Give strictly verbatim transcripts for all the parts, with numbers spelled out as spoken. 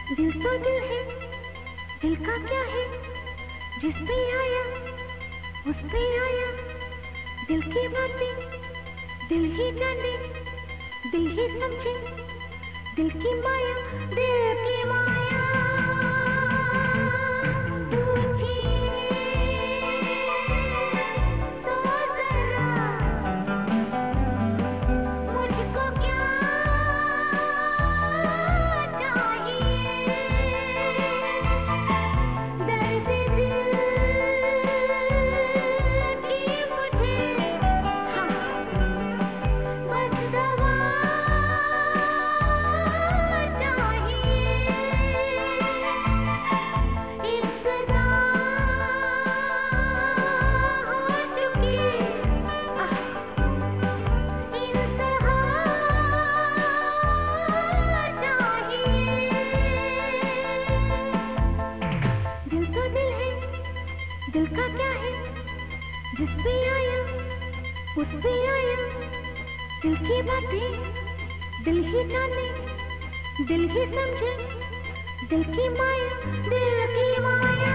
दिल तो दिल है, दिल का क्या है, जिस पे आया उस पे आया। दिल की बातें दिल ही जाने, दिल ही समझे, दिल की माया, दिल की माया। दिल का क्या है, जिस पे आया उस पे आया। दिल की बातें दिल ही जाने, दिल ही समझे, दिल की माया, दिल की माया।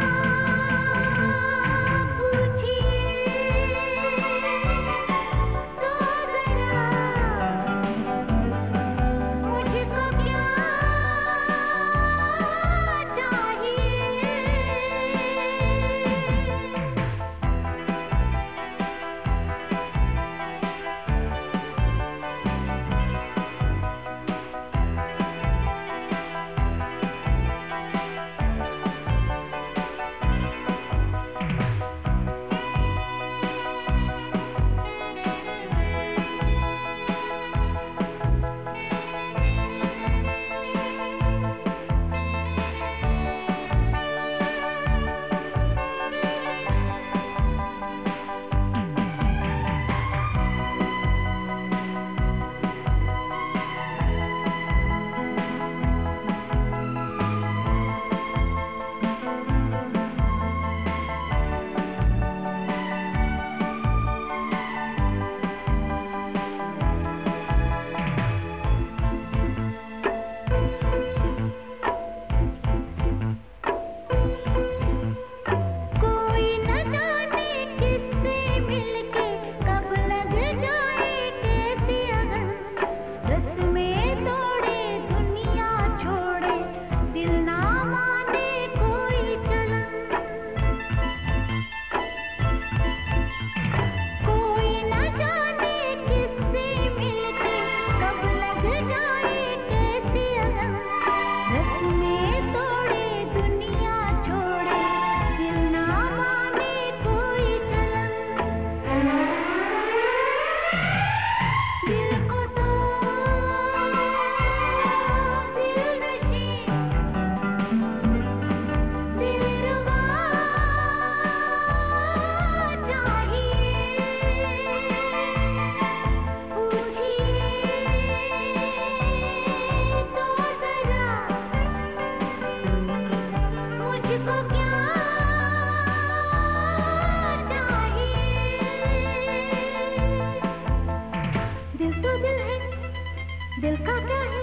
दिल का क्या है,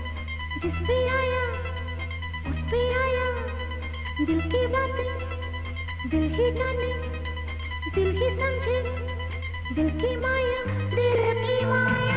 जिस पे आया उस पे आया। दिल की बातें दिल ही जाने, दिल ही समझे, दिल की माया, दिल की माया।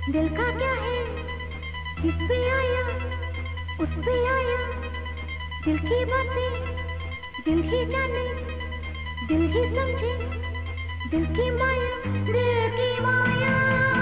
दिल का क्या है जिस पे आया उस पे आया, दिल की बातें दिल ही जाने, दिल ही समझे, दिल की माया, दिल की माया।